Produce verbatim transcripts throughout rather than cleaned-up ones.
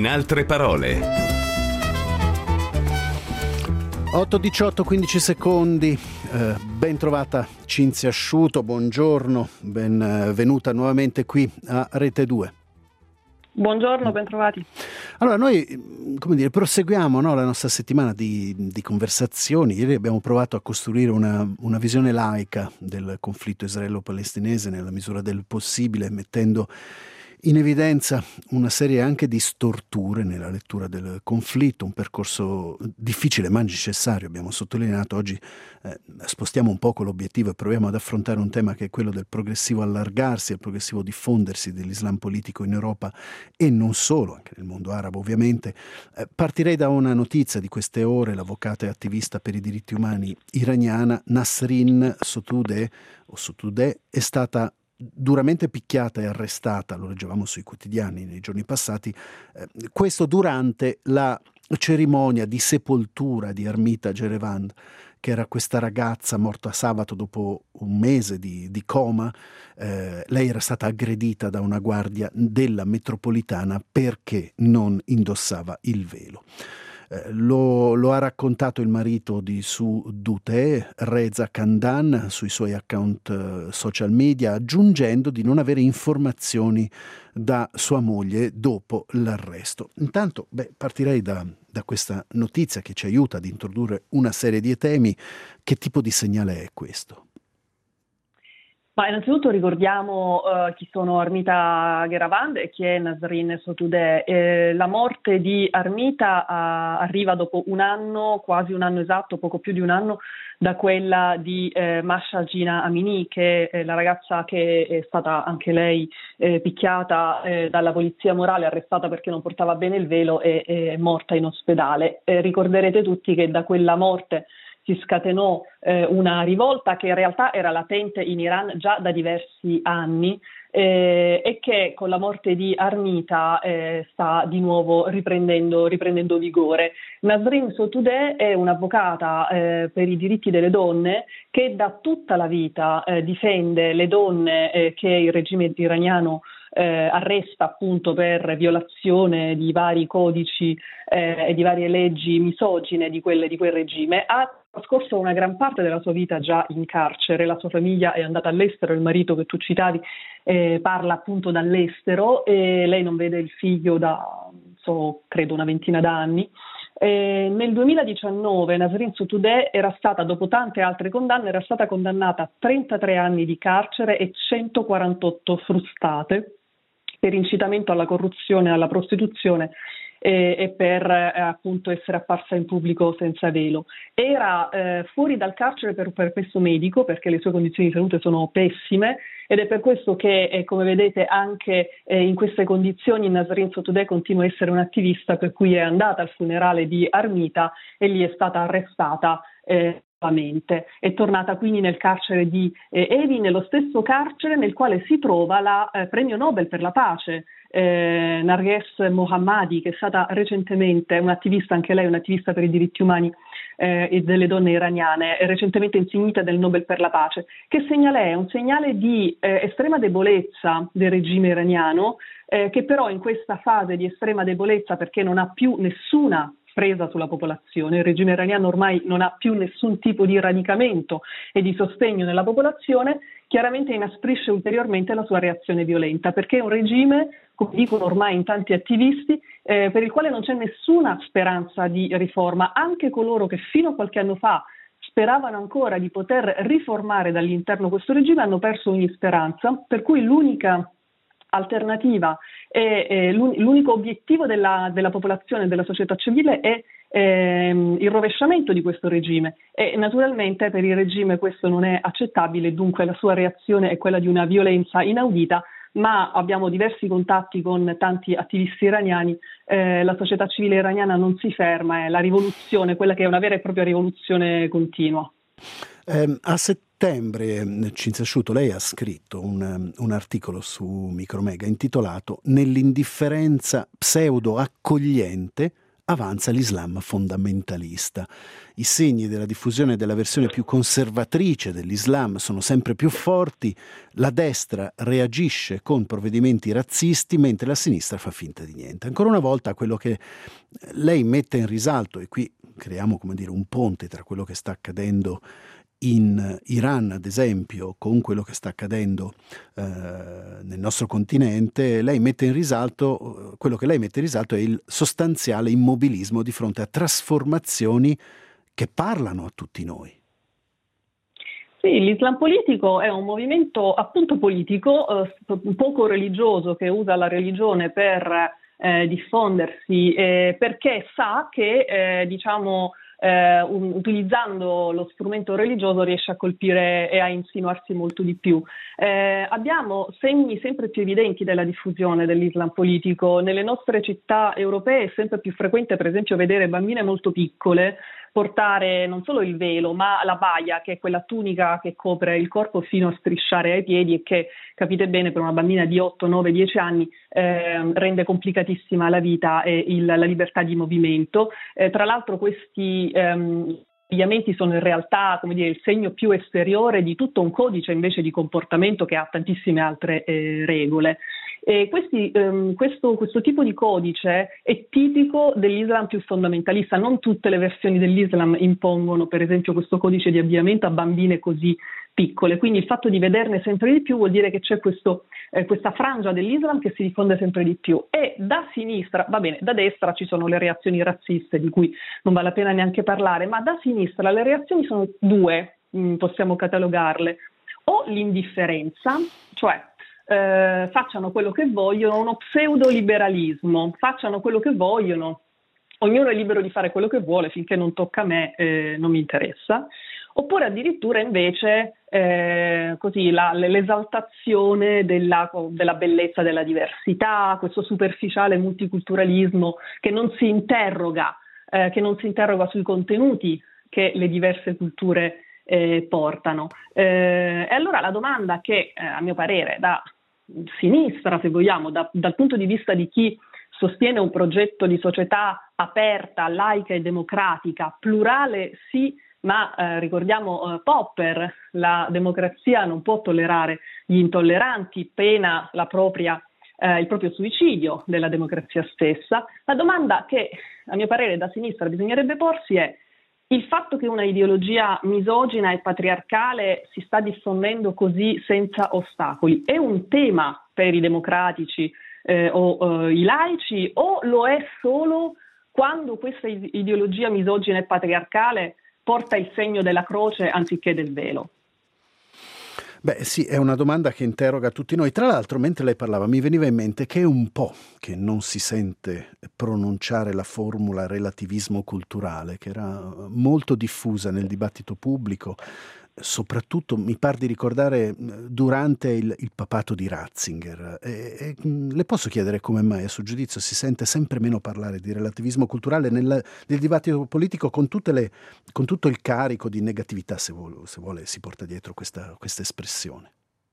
In altre parole. otto diciotto, quindici secondi, eh, ben trovata Cinzia Asciuto, buongiorno, benvenuta nuovamente qui a Rete due. Buongiorno, ben trovati. Allora noi, come dire, proseguiamo, no, la nostra settimana di, di conversazioni. Ieri abbiamo provato a costruire una, una visione laica del conflitto israelo-palestinese nella misura del possibile, mettendo in evidenza una serie anche di storture nella lettura del conflitto, un percorso difficile ma necessario, abbiamo sottolineato. Oggi eh, spostiamo un poco l'obiettivo e proviamo ad affrontare un tema che è quello del progressivo allargarsi, il progressivo diffondersi dell'Islam politico in Europa e non solo, anche nel mondo arabo ovviamente. Eh, partirei da una notizia di queste ore: l'avvocata e attivista per i diritti umani iraniana Nasrin Sotoudeh, o Sotoudeh è stata duramente picchiata e arrestata, lo leggevamo sui quotidiani nei giorni passati, eh, questo durante la cerimonia di sepoltura di Armita Gerevand, che era questa ragazza morta sabato dopo un mese di, di coma. Eh, lei era stata aggredita da una guardia della metropolitana perché non indossava il velo. Lo, lo ha raccontato il marito di Sotoudeh, Reza Khandan, sui suoi account social media, aggiungendo di non avere informazioni da sua moglie dopo l'arresto. Intanto, beh, partirei da, da questa notizia che ci aiuta ad introdurre una serie di temi. Che tipo di segnale è questo? Ma innanzitutto ricordiamo uh, chi sono Armita Gerevand e chi è Nasrin Sotoudeh. Eh, la morte di Armita uh, arriva dopo un anno, quasi un anno esatto, poco più di un anno, da quella di eh, Masha Gina Amini, che è la ragazza che è stata anche lei eh, picchiata eh, dalla polizia morale, arrestata perché non portava bene il velo e è morta in ospedale. Eh, ricorderete tutti che da quella morte si scatenò eh, una rivolta che in realtà era latente in Iran già da diversi anni eh, e che con la morte di Armita eh, sta di nuovo riprendendo, riprendendo vigore. Nasrin Sotoudeh è un'avvocata eh, per i diritti delle donne che da tutta la vita eh, difende le donne eh, che il regime iraniano Eh, arresta appunto per violazione di vari codici eh, e di varie leggi misogine di, quelle, di quel regime. Ha trascorso una gran parte della sua vita già in carcere, la sua famiglia è andata all'estero, il marito che tu citavi eh, parla appunto dall'estero e lei non vede il figlio da, so, credo una ventina d'anni. Eh, nel duemiladiciannove Nasrin Sotoudeh era stata, dopo tante altre condanne, era stata condannata a trentatré anni di carcere e centoquarantotto frustate per incitamento alla corruzione e alla prostituzione eh, e per eh, appunto essere apparsa in pubblico senza velo. Era eh, fuori dal carcere per permesso medico perché le sue condizioni di salute sono pessime ed è per questo che, eh, come vedete, anche eh, in queste condizioni Nasrin Sotoudeh continua a essere un'attivista, per cui è andata al funerale di Armita e lì è stata arrestata eh, È tornata quindi nel carcere di eh, Evin, nello stesso carcere nel quale si trova la eh, premio Nobel per la pace eh, Narges Mohammadi, che è stata recentemente un'attivista, anche lei un'attivista per i diritti umani eh, e delle donne iraniane, è recentemente insignita del Nobel per la pace. Che segnale è? Un segnale di eh, estrema debolezza del regime iraniano, eh, che però in questa fase di estrema debolezza, perché non ha più nessuna presa sulla popolazione, il regime iraniano ormai non ha più nessun tipo di radicamento e di sostegno nella popolazione, chiaramente inasprisce ulteriormente la sua reazione violenta, perché è un regime, come dicono ormai in tanti attivisti, eh, per il quale non c'è nessuna speranza di riforma. Anche coloro che fino a qualche anno fa speravano ancora di poter riformare dall'interno questo regime hanno perso ogni speranza, per cui l'unica alternativa e eh, l'unico obiettivo della, della popolazione e della società civile è ehm, il rovesciamento di questo regime e naturalmente per il regime questo non è accettabile, dunque la sua reazione è quella di una violenza inaudita, ma abbiamo diversi contatti con tanti attivisti iraniani, eh, la società civile iraniana non si ferma, è la rivoluzione, quella che è una vera e propria rivoluzione continua. Eh, a settembre, Cinzia Asciuto, lei ha scritto un, un articolo su Micromega intitolato "Nell'indifferenza pseudo accogliente avanza l'Islam fondamentalista. I segni della diffusione della versione più conservatrice dell'Islam sono sempre più forti, la destra reagisce con provvedimenti razzisti mentre la sinistra fa finta di niente. Ancora una volta quello che lei mette in risalto, e qui creiamo, come dire, un ponte tra quello che sta accadendo in Iran, ad esempio, con quello che sta accadendo eh, nel nostro continente, lei mette in risalto, quello che lei mette in risalto è il sostanziale immobilismo di fronte a trasformazioni che parlano a tutti noi. Sì, l'Islam politico è un movimento appunto politico, eh, poco religioso, che usa la religione per eh, diffondersi, eh, perché sa che, eh, diciamo, Eh, un, utilizzando lo strumento religioso riesce a colpire e a insinuarsi molto di più. Eh, abbiamo segni sempre più evidenti della diffusione dell'Islam politico. Nelle nostre città europee è sempre più frequente, per esempio, vedere bambine molto piccole portare non solo il velo, ma la baia, che è quella tunica che copre il corpo fino a strisciare ai piedi e che, capite bene, per una bambina di otto, nove, dieci anni eh, rende complicatissima la vita e il, la libertà di movimento. Eh, tra l'altro questi ehm, abbigliamenti sono in realtà, come dire, il segno più esteriore di tutto un codice invece di comportamento che ha tantissime altre eh, regole. E questi, ehm, questo, questo tipo di codice è tipico dell'Islam più fondamentalista. Non tutte le versioni dell'Islam impongono, per esempio, questo codice di abbigliamento a bambine così piccole. Quindi il fatto di vederne sempre di più vuol dire che c'è questo, eh, questa frangia dell'Islam che si diffonde sempre di più. E da sinistra, va bene, da destra ci sono le reazioni razziste di cui non vale la pena neanche parlare, ma da sinistra le reazioni sono due, mh, possiamo catalogarle. O l'indifferenza, cioè Eh, facciano quello che vogliono, uno pseudoliberalismo, facciano quello che vogliono, ognuno è libero di fare quello che vuole, finché non tocca a me eh, non mi interessa. Oppure addirittura invece eh, così la, l'esaltazione della, della bellezza della diversità, questo superficiale multiculturalismo che non si interroga, eh, che non si interroga sui contenuti che le diverse culture Eh, portano. Eh, e allora la domanda che, eh, a mio parere, da sinistra, se vogliamo, da, dal punto di vista di chi sostiene un progetto di società aperta, laica e democratica, plurale sì, ma eh, ricordiamo eh, Popper, la democrazia non può tollerare gli intolleranti, pena la propria, eh, il proprio suicidio della democrazia stessa. La domanda che, a mio parere, da sinistra bisognerebbe porsi è: il fatto che una ideologia misogina e patriarcale si sta diffondendo così senza ostacoli è un tema per i democratici eh, o eh, i laici, o lo è solo quando questa ideologia misogina e patriarcale porta il segno della croce anziché del velo? Beh sì, è una domanda che interroga tutti noi. Tra l'altro, mentre lei parlava, mi veniva in mente che è un po' che non si sente pronunciare la formula relativismo culturale, che era molto diffusa nel dibattito pubblico, soprattutto mi par di ricordare durante il, il papato di Ratzinger. E, e, le posso chiedere come mai, a suo giudizio, si sente sempre meno parlare di relativismo culturale nel, nel dibattito politico, con, tutte le, con tutto il carico di negatività, se vuole, se vuole si porta dietro questa, questa espressione?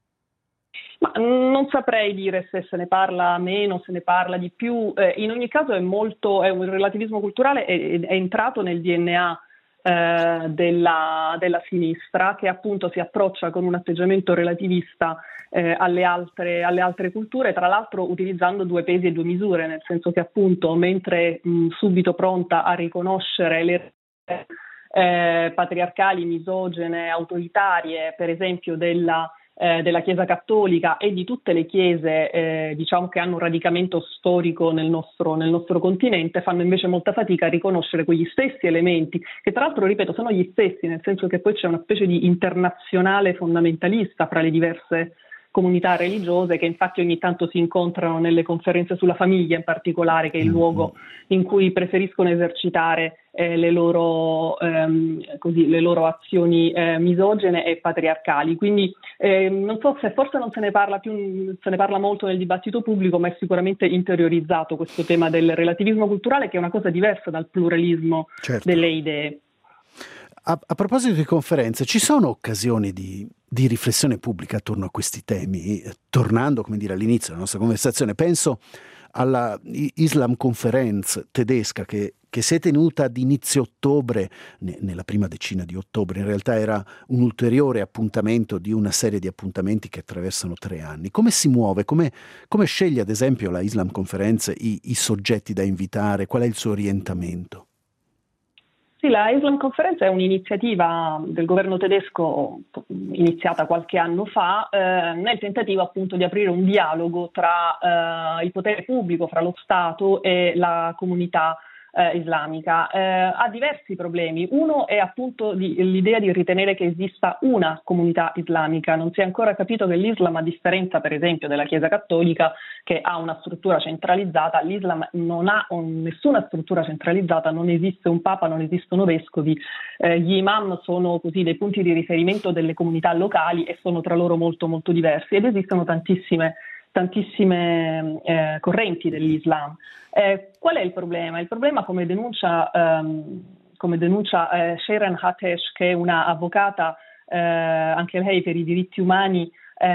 Ma non saprei dire se se ne parla meno, se ne parla di più. Eh, in ogni caso è molto, è un il relativismo culturale è, è entrato nel D N A Eh, della, della sinistra, che appunto si approccia con un atteggiamento relativista eh, alle, altre, alle altre culture, tra l'altro utilizzando due pesi e due misure, nel senso che appunto mentre mh, subito pronta a riconoscere le eh, patriarcali, misogene, autoritarie, per esempio della Eh, della Chiesa Cattolica e di tutte le chiese eh, diciamo che hanno un radicamento storico nel nostro, nel nostro continente, fanno invece molta fatica a riconoscere quegli stessi elementi, che tra l'altro, ripeto, sono gli stessi, nel senso che poi c'è una specie di internazionale fondamentalista fra le diverse comunità religiose, che infatti ogni tanto si incontrano nelle conferenze sulla famiglia in particolare, che è il luogo in cui preferiscono esercitare eh, le, loro, ehm, così, le loro azioni eh, misogene e patriarcali. Quindi eh, non so se forse non se ne parla più, se ne parla molto nel dibattito pubblico, ma è sicuramente interiorizzato questo tema del relativismo culturale, che è una cosa diversa dal pluralismo certo. delle idee. A, a proposito di conferenze, ci sono occasioni di, di riflessione pubblica attorno a questi temi? Tornando, come dire, all'inizio della nostra conversazione, penso alla Islam Conference tedesca che che si è tenuta ad inizio ottobre, ne, nella prima decina di ottobre. In realtà era un ulteriore appuntamento di una serie di appuntamenti che attraversano tre anni. Come si muove? Come, come sceglie ad esempio la Islam Conference i, i soggetti da invitare? Qual è il suo orientamento? Sì, la Islam Conference è un'iniziativa del governo tedesco iniziata qualche anno fa eh, nel tentativo appunto di aprire un dialogo tra eh, il potere pubblico, fra lo Stato e la comunità eh, islamica. Eh, ha diversi problemi. Uno è appunto di, l'idea di ritenere che esista una comunità islamica. Non si è ancora capito che l'Islam, a differenza per esempio della Chiesa Cattolica, che ha una struttura centralizzata, l'Islam non ha un, nessuna struttura centralizzata, non esiste un papa, non esistono vescovi, eh, gli imam sono così dei punti di riferimento delle comunità locali e sono tra loro molto molto diversi, ed esistono tantissime tantissime eh, correnti dell'Islam. Eh, qual è il problema? Il problema, come denuncia, ehm, come denuncia eh, Sharon Hatesh, che è una avvocata, eh, anche lei per i diritti umani,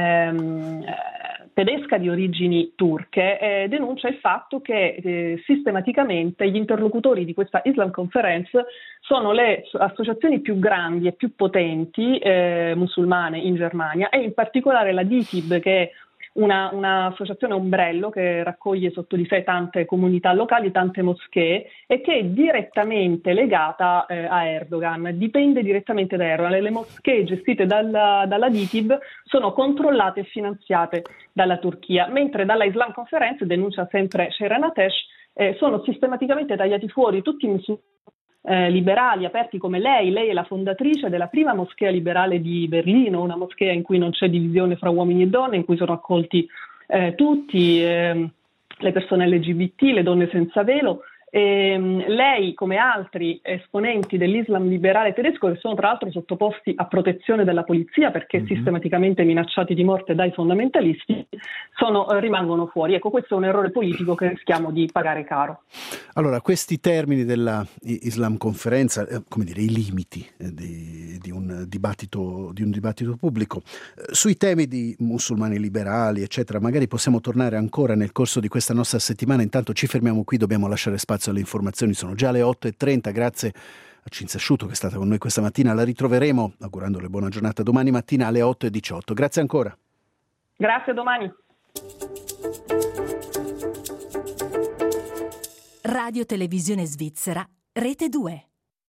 ehm, tedesca di origini turche, eh, denuncia il fatto che eh, sistematicamente gli interlocutori di questa Islam Conference sono le associazioni più grandi e più potenti eh, musulmane in Germania, e in particolare la D I T I B, che è Una, un'associazione ombrello che raccoglie sotto di sé tante comunità locali, tante moschee, e che è direttamente legata eh, a Erdogan, dipende direttamente da Erdogan. Le, le moschee gestite dalla, dalla D I T I B sono controllate e finanziate dalla Turchia, mentre dalla Islam Conference, denuncia sempre Sharon Hatesh, eh, sono sistematicamente tagliati fuori tutti i musulmani Eh, liberali aperti come lei. Lei è la fondatrice della prima moschea liberale di Berlino, una moschea in cui non c'è divisione fra uomini e donne, in cui sono accolti eh, tutti, eh, le persone L G B T, le donne senza velo. E, lei, come altri esponenti dell'Islam liberale tedesco, che sono tra l'altro sottoposti a protezione della polizia perché mm-hmm. sistematicamente minacciati di morte dai fondamentalisti, sono, rimangono fuori. Ecco, questo è un errore politico che rischiamo di pagare caro. Allora, questi termini della Islam Conferenza, eh, come dire, i limiti eh, di, di, un dibattito, di un dibattito pubblico, eh, sui temi di musulmani liberali, eccetera, magari possiamo tornare ancora nel corso di questa nostra settimana. Intanto ci fermiamo qui, dobbiamo lasciare spazio alle informazioni. Sono già le otto e trenta. Grazie a Cinzia Asciuto che è stata con noi questa mattina. La ritroveremo, augurandole buona giornata, domani mattina alle otto e diciotto. Grazie ancora. Grazie, a domani. Radio Televisione Svizzera, Rete due.